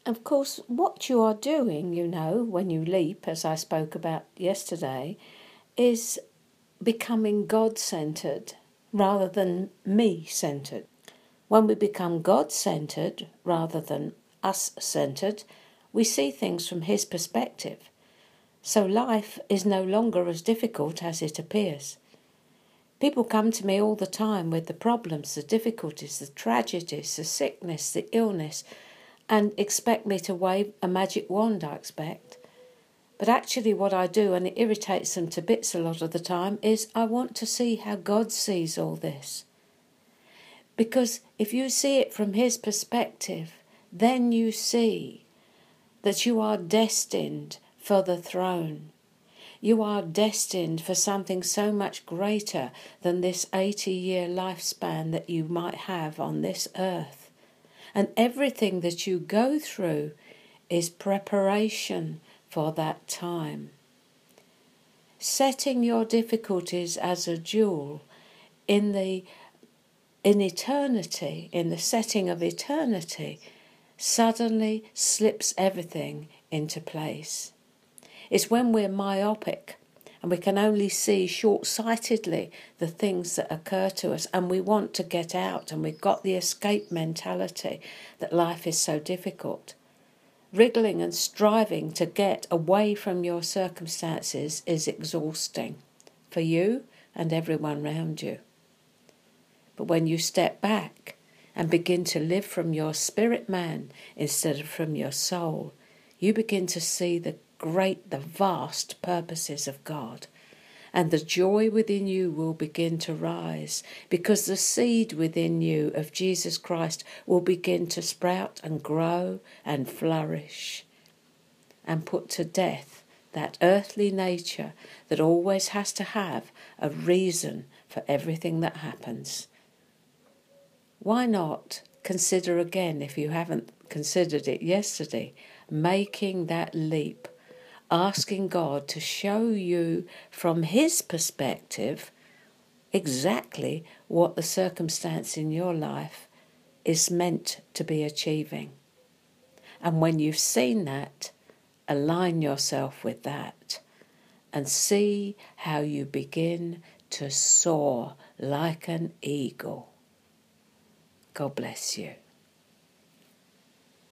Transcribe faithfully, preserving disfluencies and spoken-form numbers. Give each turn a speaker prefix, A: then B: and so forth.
A: Of course, what you are doing, you know, when you leap, as I spoke about yesterday, is becoming God-centred rather than me-centred. When we become God-centred rather than us-centred, we see things from His perspective. So life is no longer as difficult as it appears. People come to me all the time with the problems, the difficulties, the tragedies, the sickness, the illness, and expect me to wave a magic wand, I expect. But actually what I do, and it irritates them to bits a lot of the time, is I want to see how God sees all this. Because if you see it from His perspective, then you see that you are destined for the throne. You are destined for something so much greater than this eighty-year lifespan that you might have on this earth. And everything that you go through is preparation for that time. Setting your difficulties as a jewel in the in eternity, in the setting of eternity, suddenly slips everything into place. It's when we're myopic and we can only see short-sightedly the things that occur to us, and we want to get out, and we've got the escape mentality that life is so difficult. Wriggling and striving to get away from your circumstances is exhausting for you and everyone around you. But when you step back and begin to live from your spirit man instead of from your soul, you begin to see the great, the vast purposes of God. And the joy within you will begin to rise, because the seed within you of Jesus Christ will begin to sprout and grow and flourish, and put to death that earthly nature that always has to have a reason for everything that happens. Why not consider again, if you haven't considered it yesterday, making that leap, asking God to show you from His perspective exactly what the circumstance in your life is meant to be achieving. And when you've seen that, align yourself with that and see how you begin to soar like an eagle. God bless you.